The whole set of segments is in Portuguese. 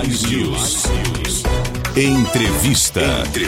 News. Entrevista.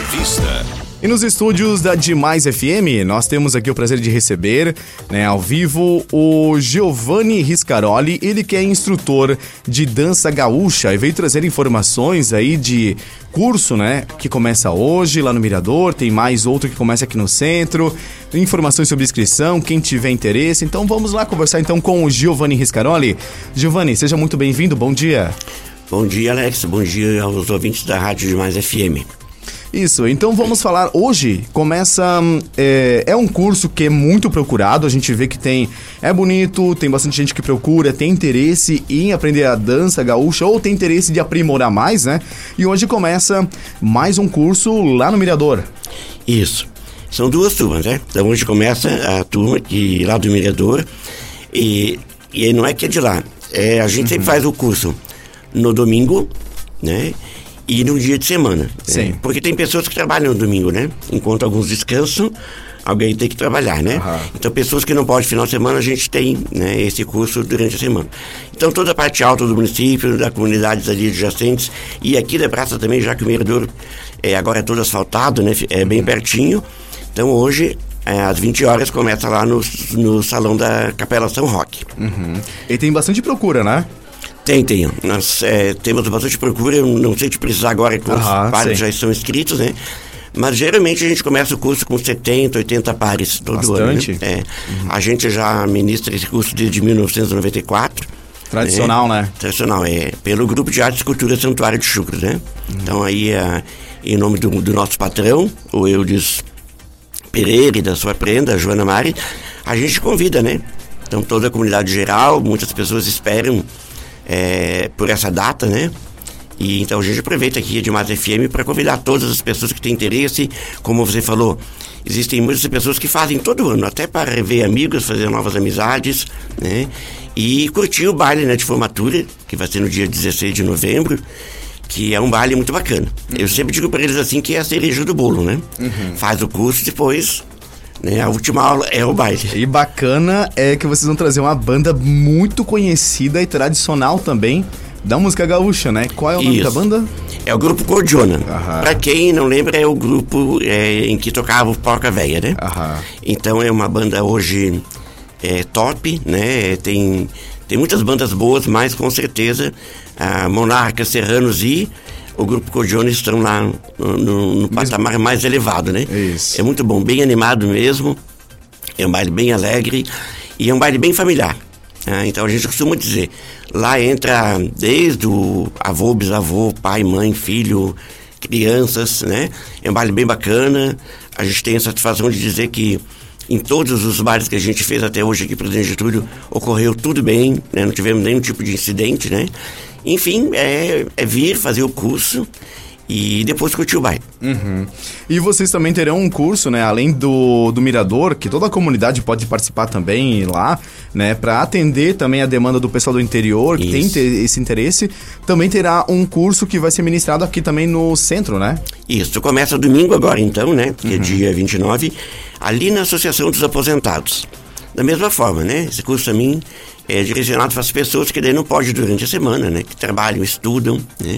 E nos estúdios da Demais FM, nós temos aqui o prazer de receber, ao vivo, o Giovanni Riscaroli, ele que é instrutor de dança gaúcha e veio trazer informações aí de curso, que começa hoje lá no Mirador, tem mais outro que começa aqui no centro, informações sobre inscrição, quem tiver interesse. Então vamos lá conversar então com o Giovanni Riscaroli. Giovanni, seja muito bem-vindo, bom dia. Bom dia, Alex, bom dia aos ouvintes da Rádio Demais FM. Isso, então vamos falar, hoje começa, é um curso que é muito procurado, a gente vê que é bonito, tem bastante gente que procura, tem interesse em aprender a dança gaúcha ou tem interesse de aprimorar mais, E hoje começa mais um curso lá no Mirador. Isso, são duas turmas, Então hoje começa a turma lá do Mirador e não é que é de lá, a gente sempre faz o curso no domingo, e no dia de semana. Sim. Porque tem pessoas que trabalham no domingo, Enquanto alguns descansam, alguém tem que trabalhar, Então pessoas que não podem final de semana, a gente tem, esse curso durante a semana. Então toda a parte alta do município, da comunidades ali adjacentes e aqui da praça também, já que o Mirador agora é todo asfaltado, É bem pertinho. Então hoje, às 20 horas, começa lá no salão da Capela São Roque. E tem bastante procura, Tem. Nós temos bastante procura, eu não sei te precisar agora quantos pares já estão inscritos, Mas geralmente a gente começa o curso com 70, 80 pares todo ano. Bastante. A gente já ministra esse curso desde 1994. Tradicional, Tradicional, pelo Grupo de Arte e Cultura Santuário de Chucros, Então aí, em nome do nosso patrão, o Eudes Pereira e da sua prenda, a Joana Mari, a gente convida, Então toda a comunidade geral, muitas pessoas esperam por essa data, E então a gente aproveita aqui a Demais FM para convidar todas as pessoas que têm interesse. Como você falou, existem muitas pessoas que fazem todo ano, até para rever amigos, fazer novas amizades, E curtir o baile de formatura, que vai ser no dia 16 de novembro, que é um baile muito bacana. Eu sempre digo para eles assim que é a cereja do bolo, Faz o curso, depois a última aula é o baile. E bacana é que vocês vão trazer uma banda muito conhecida e tradicional também da música gaúcha, Qual é o nome da banda? É o Grupo Cordiona. Pra quem não lembra, é o grupo em que tocava o Porca Véia, Então é uma banda hoje top, Tem muitas bandas boas, mas com certeza a Monarca, Serranos e o Grupo Cordiona estão lá no patamar mais elevado, Isso. É muito bom, bem animado mesmo. É um baile bem alegre e é um baile bem familiar. Então a gente costuma dizer, lá entra desde o avô, bisavô, pai, mãe, filho, crianças, É um baile bem bacana. A gente tem a satisfação de dizer que em todos os bailes que a gente fez até hoje aqui para o Presidente Getúlio, ocorreu tudo bem, Não tivemos nenhum tipo de incidente, Enfim, é vir fazer o curso e depois curtir o baile. E vocês também terão um curso, além do Mirador, que toda a comunidade pode participar também lá, para atender também a demanda do pessoal do interior, que tem esse interesse. Também terá um curso que vai ser ministrado aqui também no centro, Isso, começa domingo agora então, que é dia 29, ali na Associação dos Aposentados. Da mesma forma, Esse curso também é direcionado para as pessoas que daí não podem durante a semana, Que trabalham, estudam,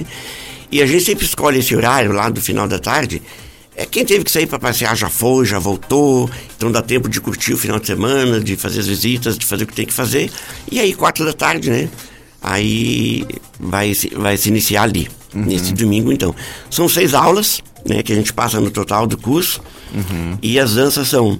E a gente sempre escolhe esse horário lá do final da tarde. Quem teve que sair para passear já foi, já voltou. Então dá tempo de curtir o final de semana, de fazer as visitas, de fazer o que tem que fazer. E aí 4 da tarde, Aí vai se iniciar ali, nesse domingo então. São 6 aulas, que a gente passa no total do curso. E as danças são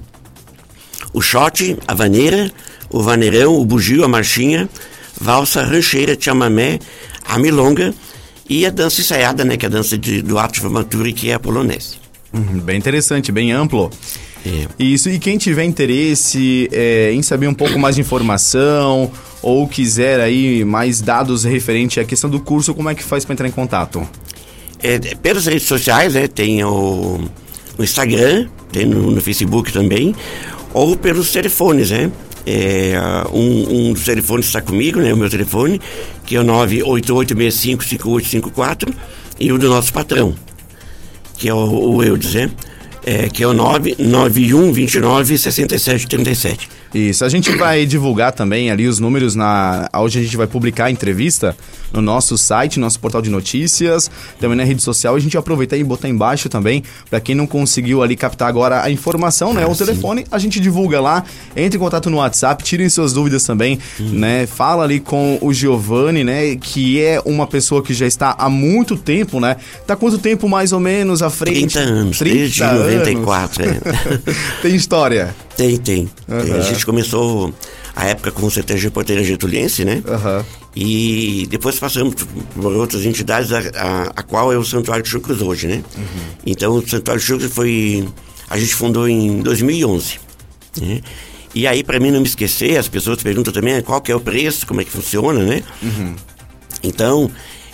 o shot, a vaneira, o vaneirão, o bugio, a marchinha, valsa, rancheira, chamamé, a milonga e a dança ensaiada, que é a dança do ato de formatura, que é a polonese. Bem interessante, bem amplo. Isso, e quem tiver interesse em saber um pouco mais de informação ou quiser aí mais dados referente à questão do curso, como é que faz para entrar em contato? Pelas redes sociais, tem o Instagram, tem no Facebook também, ou pelos telefones, um dos telefones está comigo, o meu telefone, que é o 988655854, e o do nosso patrão, que é o Eudes, que é o 991296737. Isso, a gente vai divulgar também ali os números hoje a gente vai publicar a entrevista no nosso site, nosso portal de notícias, também na rede social. A gente vai aproveitar e botar embaixo também, para quem não conseguiu ali captar agora a informação, né? O telefone, a gente divulga lá, entre em contato no WhatsApp, tirem suas dúvidas também, né? Fala ali com o Giovanni, né? Que é uma pessoa que já está há muito tempo, né? Tá quanto tempo mais ou menos à frente? 30 anos, 30 desde anos. 94. Tem história? Tem. A gente começou a época com o CTG Porteira Getuliense, né? E depois passamos por outras entidades, a qual é o Santuário de Chucros hoje, né? Então o Santuário de Chucros a gente fundou em 2011, né? E aí, para mim não me esquecer, as pessoas perguntam também qual que é o preço, como é que funciona, né? Então,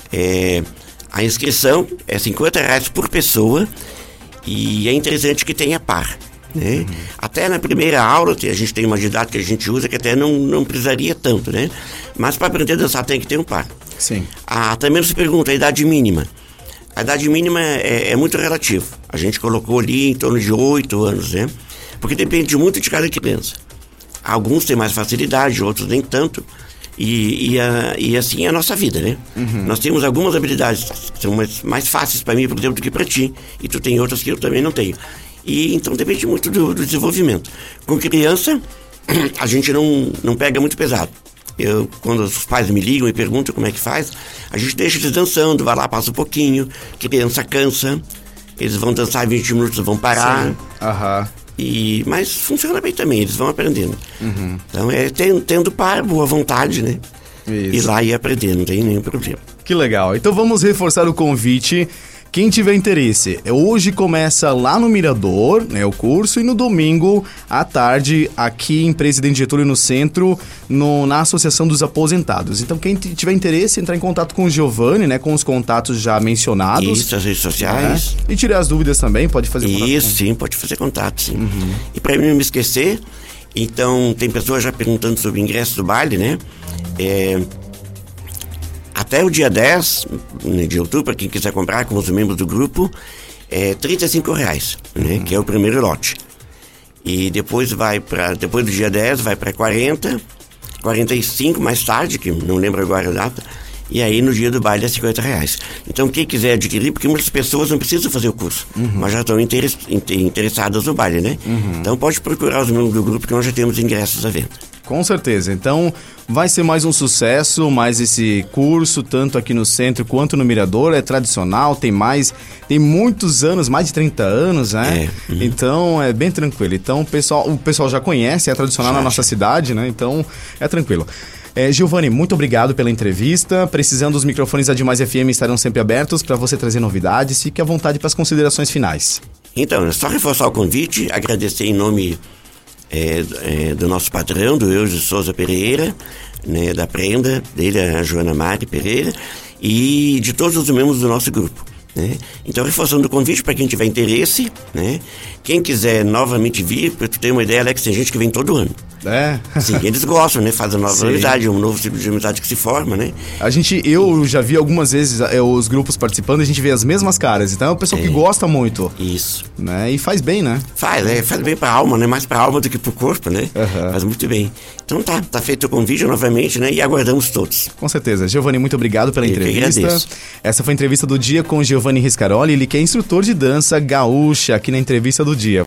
a inscrição é R$50 por pessoa e é interessante que tenha par, né? Até na primeira aula, a gente tem uma didática que a gente usa que até não precisaria tanto, né? Mas para aprender a dançar tem que ter um par. Sim. Também se pergunta a idade mínima. A idade mínima é muito relativo. A gente colocou ali em torno de 8 anos, né? Porque depende muito de cada criança. Alguns têm mais facilidade, outros nem tanto. E assim é a nossa vida, né? Nós temos algumas habilidades que são mais fáceis para mim, por exemplo, do que para ti. E tu tem outras que eu também não tenho. E então depende muito do desenvolvimento. Com criança, a gente não pega muito pesado. Quando os pais me ligam e perguntam como é que faz, a gente deixa eles dançando, vai lá, passa um pouquinho, criança cansa, eles vão dançar 20 minutos, vão parar. Mas funciona bem também, eles vão aprendendo. Então tendo boa vontade, né? Isso. Ir lá e aprender, não tem nenhum problema. Que legal. Então vamos reforçar o convite. Quem tiver interesse, hoje começa lá no Mirador, né, o curso, e no domingo à tarde, aqui em Presidente Getúlio, no centro, na Associação dos Aposentados. Então, quem tiver interesse, entrar em contato com o Giovanni, né, com os contatos já mencionados. Isso, as redes sociais. Né, e tirar as dúvidas também, pode fazer contato. Isso, sim, pode fazer contato, sim. E para mim não me esquecer, então, tem pessoas já perguntando sobre o ingresso do baile, né? Até o dia 10 de outubro, para quem quiser comprar com os membros do grupo, é R$35, né, que é o primeiro lote. E depois depois do dia 10 vai para 40, 45 mais tarde, que não lembro agora a data, e aí no dia do baile é R$50. Então quem quiser adquirir, porque muitas pessoas não precisam fazer o curso, mas já estão interessadas no baile, né? Então pode procurar os membros do grupo que nós já temos ingressos à venda. Com certeza. Então, vai ser mais um sucesso, mais esse curso, tanto aqui no centro quanto no Mirador. É tradicional, tem muitos anos, mais de 30 anos, né? Então, é bem tranquilo. Então, o pessoal já conhece, é tradicional na nossa cidade, né? Então, é tranquilo. Giovanni, muito obrigado pela entrevista. Precisando, os microfones da Demais FM estarão sempre abertos para você trazer novidades. Fique à vontade para as considerações finais. Então, é só reforçar o convite, agradecer em nome do nosso patrão, do Eudes Souza Pereira, né, da Prenda, dele, a Joana Mari Pereira, e de todos os membros do nosso grupo, né? Então, reforçando o convite para quem tiver interesse, né? Quem quiser novamente vir, para tu ter uma ideia, Alex, tem gente que vem todo ano. Sim, eles gostam, né? Fazem nova amizade, um novo tipo de amizade que se forma, né? Eu já vi algumas vezes os grupos participando, a gente vê as mesmas caras. Então é o pessoal que gosta muito. Isso. Né? E faz bem, né? Faz bem pra alma, né? Mais pra alma do que pro corpo, né? Faz muito bem. Então tá feito o convite novamente, né? E aguardamos todos. Com certeza. Giovanni, muito obrigado pela entrevista. Essa foi a entrevista do dia com o Giovanni Riscaroli, ele que é instrutor de dança gaúcha aqui na entrevista do dia.